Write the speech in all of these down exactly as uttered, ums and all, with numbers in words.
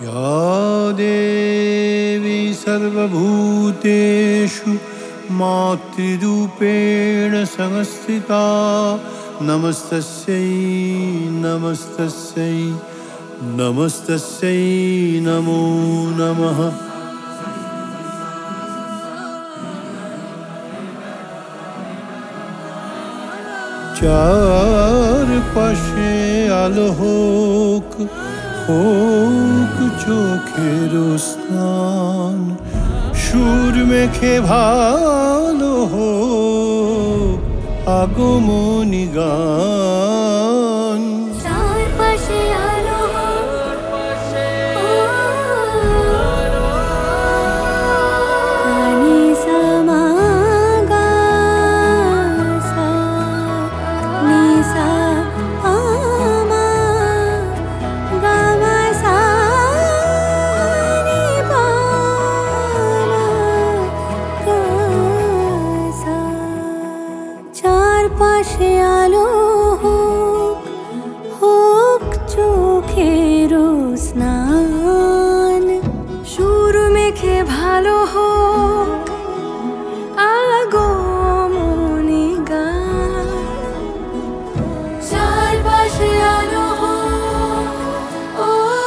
या देवी सर्वभूतेषु मातृरूपेण संस्थिता नमस्तस्यै नमस्तस्यै नमस्तस्यै नमो नमः। चार पाशे आलो হোক হোক চোখের স্নান, সুর মেখে ভালো হোক আগমনী গান। পাশে আলো হোক হোক চোখের স্নান, সুর মেখে ভালো হোক আগমনী গান। চারপাশে আলো হোক ও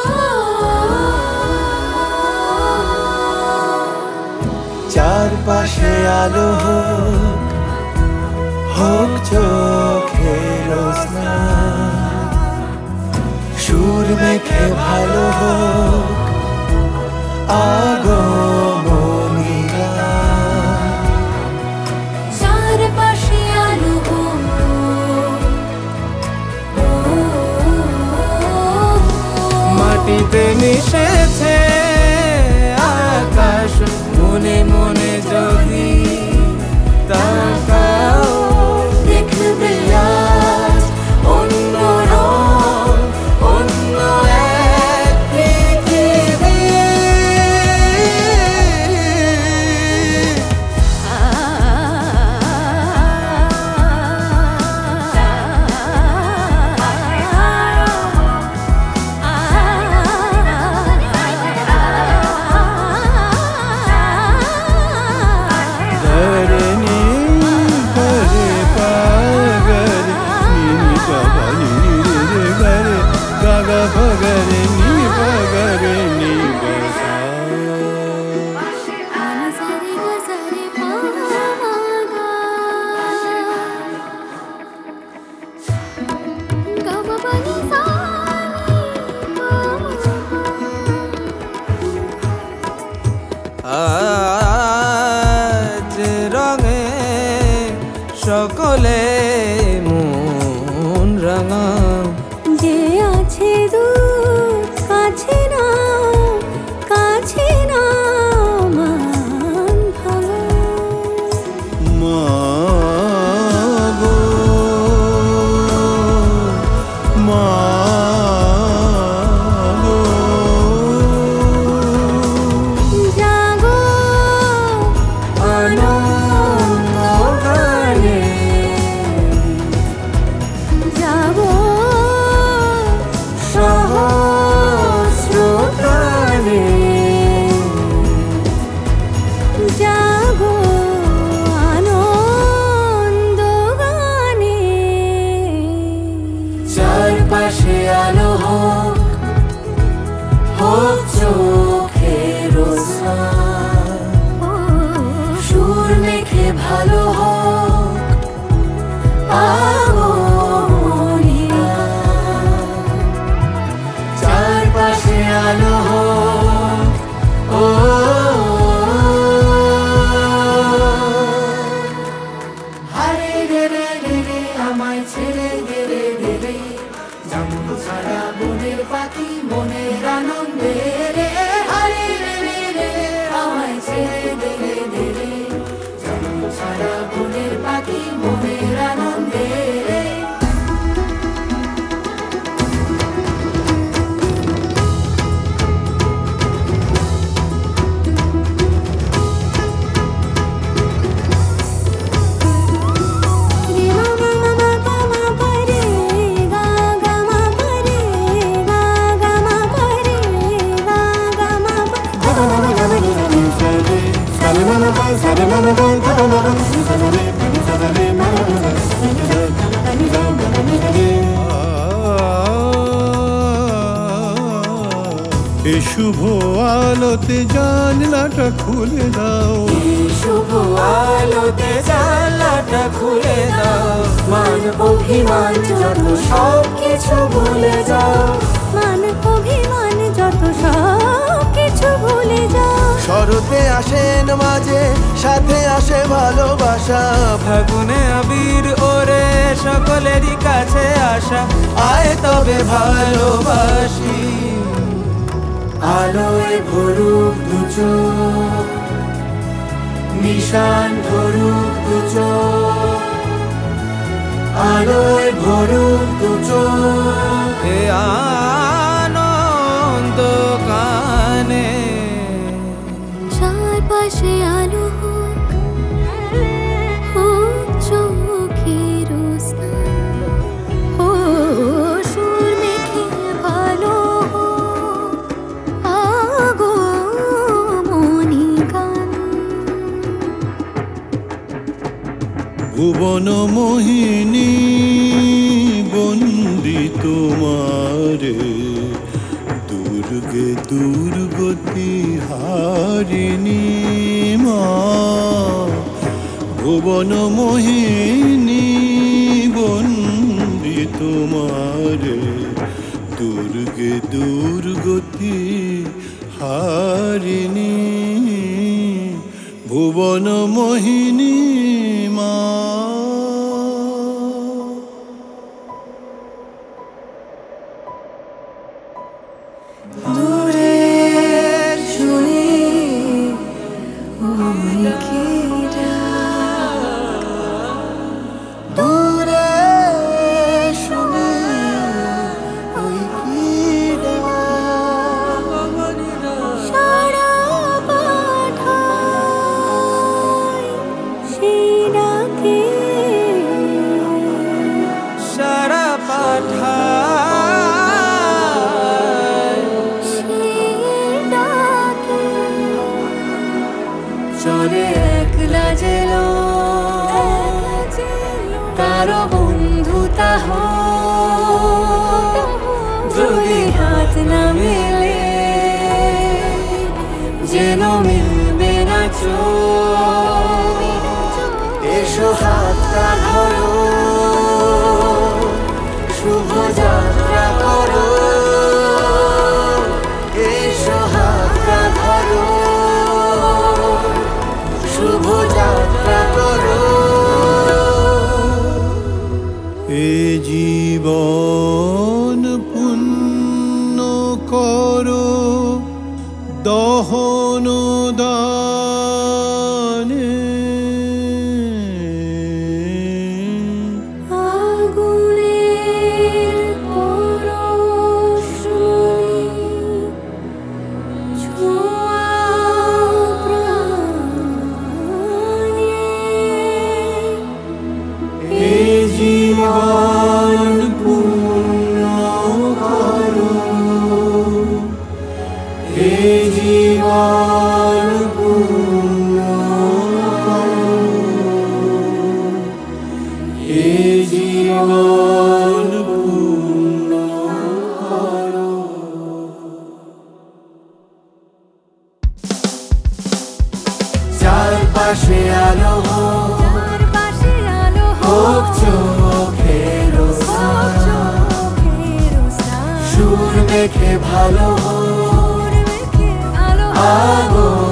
চারপাশে আলো হোক হোক চোখের স্নান, সুর মেখে ভালো হোক আগমনী গান। চারপাশে আলো হোক মাটিতে মিশেছে আকাশ, মনে মনে যদি তাকাও দেখবে আজ অন্য রং, অন্য এক পৃথিবী। আজ রঙে সকলে মন রাঙা, যে আছে দূর কাছে না কাছে না মান ভাঙা। মা গো মা গো জাগো আনন্দ গানে, যাবো সহস্র প্রাণে, যাবো আনন্দ গানে। চারপাশে আলো হোক হোক চোখের স্নান, সুর মেখে ভালো হোক আগমনী গান। চারপাশে আলো হোক ও হারে রে রে রে রে আমায় ছেড়ে গেলে দেবে, জন্ম ছাড়া বনের পাখি মনের আনন্দে রে। হারে রে রে রে আমায় ছেড়ে গেলে দেবে, জন্ম ছাড়া বনের পাখি মনের আনন্দে রে। রে মা মা মা গা মা পা রে গা গা মা পা রে গা গা এ শুভ আলোতে জানলাটা খুলে দাও, শুভ আলোতে জানলাটা খুলে দাও, মান অভিমান যত সব কিছু ভুলে যাও, মান অভিমান যত সব কিছু ভুলে যাও। শরতে আসেন মাঝে, সাথে আসে ভালোবাসা, ফাগুনে আবির ওরে সকলেরই কাছে আসা, আয় তবে ভালোবাসি। আলোয় ভরুক দু চোখ, নিশান ধরুক দু চোখ, আলোয় ভরুক দু চোখ, এ আনন্দ গানে। চারপাশে আলো হোক, হোক চোখের স্নান, হোক সুর মেখে ভালো হোক আগমনী গান। ভুবন মোহিনী বন্দি তোমারে, দুর্গে দুর্গতি হারিণী মা। ভুবন মোহিনী বন্দি তোমারে, দুর্গে দুর্গতি হারিণী, ভুবন মোহিনী মা। দূরের শুনি ওই কি ডাক, দূরে শুনি ওই কি ডাক, সারা পাঠায় সেই ডাকে, সারা পাঠায় সেই ডাকে। চলে একলা জেলো, কারো বন্ধুতা হোক, যদি হাত না মেলে যেন মিলবে না চোখ। এসো হাতটা ধরো, শুভ যাত্রা করো, এসো হাতটা ধরো, শুভ যাত্রা করো। এ জীবন পুণ্য করো দহন দানে, আগুনের পরশমণি ছোঁয়াও প্রাণে। এ জীবন পূর্ণ করো, এ জীবন পূর্ণ করো, এ জীবন পূর্ণ করো। চারপাশে আলো হোক, চারপাশে আলো হোক হোক চোখের চোখের স্নান, সুর মেখে ভালো হোক সুর মেখে আলো হোক আগো